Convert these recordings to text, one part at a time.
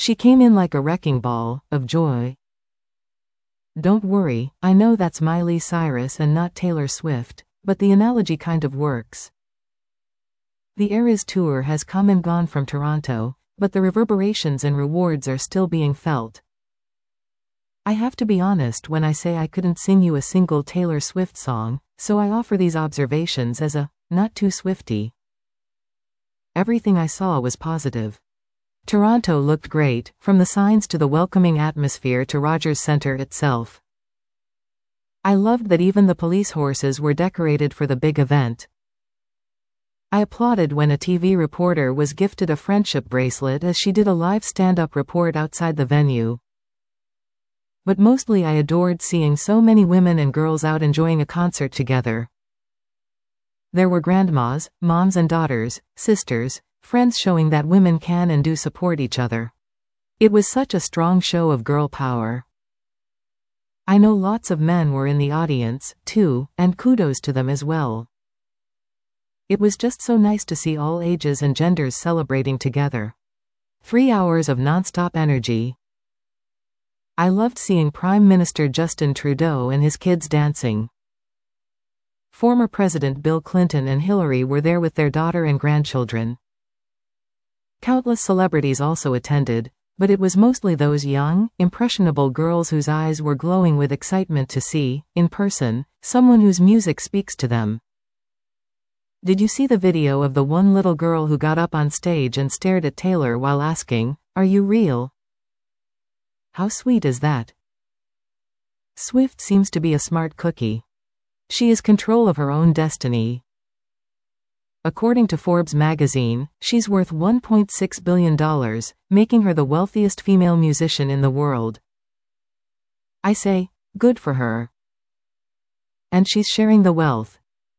She came in like a wrecking ball of joy. Don't worry, I know that's Miley Cyrus and not Taylor Swift, but the analogy kind of works. The Eras Tour has come and gone from Toronto, but the reverberations and rewards are still being felt. I have to be honest when I say I couldn't sing you a single Taylor Swift song, so I offer these observations as a not too Swifty. Everything I saw was positive. Toronto looked great, from the signs to the welcoming atmosphere to Rogers Centre itself. I loved that even the police horses were decorated for the big event. I applauded when a TV reporter was gifted a friendship bracelet as she did a live stand-up report outside the venue. But mostly I adored seeing so many women and girls out enjoying a concert together. There were grandmas, moms and daughters, sisters, friends showing that women can and do support each other. It was such a strong show of girl power. I know lots of men were in the audience, too, and kudos to them as well. It was just so nice to see all ages and genders celebrating together. 3 hours of non-stop energy. I loved seeing Prime Minister Justin Trudeau and his kids dancing. Former President Bill Clinton and Hillary were there with their daughter and grandchildren. Countless celebrities also attended, but it was mostly those young, impressionable girls whose eyes were glowing with excitement to see, in person, someone whose music speaks to them. Did you see the video of the one little girl who got up on stage and stared at Taylor while asking, "Are you real?" How sweet is that? Swift seems to be a smart cookie. She is control of her own destiny. According to Forbes magazine, she's worth $1.6 billion, making her the wealthiest female musician in the world. I say, good for her. And she's sharing the wealth.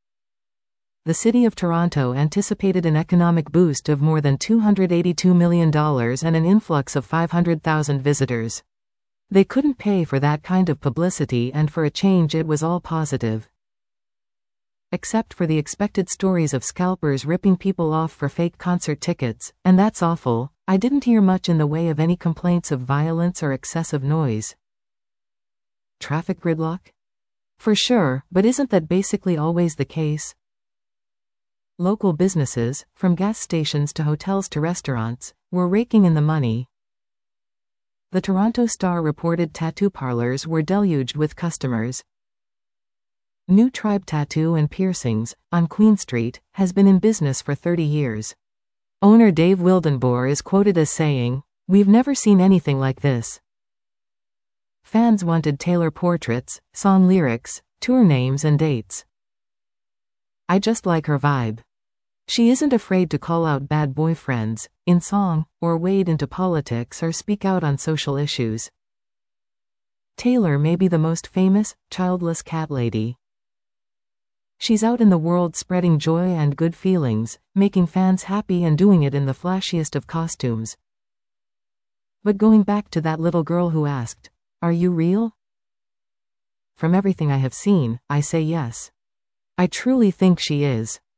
The city of Toronto anticipated an economic boost of more than $282 million and an influx of 500,000 visitors. They couldn't pay for that kind of publicity, and for a change it was all positive. Except for the expected stories of scalpers ripping people off for fake concert tickets, and that's awful. I didn't hear much in the way of any complaints of violence or excessive noise. Traffic gridlock? For sure, but isn't that basically always the case? Local businesses, from gas stations to hotels to restaurants, were raking in the money. The Toronto Star reported tattoo parlors were deluged with customers. New Tribe Tattoo and Piercings, on Queen Street, has been in business for 30 years. Owner Dave Wildenboer is quoted as saying, "We've never seen anything like this." Fans wanted Taylor portraits, song lyrics, tour names and dates. I just like her vibe. She isn't afraid to call out bad boyfriends, in song, or wade into politics or speak out on social issues. Taylor may be the most famous, childless cat lady. She's out in the world spreading joy and good feelings, making fans happy and doing it in the flashiest of costumes. But going back to that little girl who asked, "Are you real?" From everything I have seen, I say yes. I truly think she is.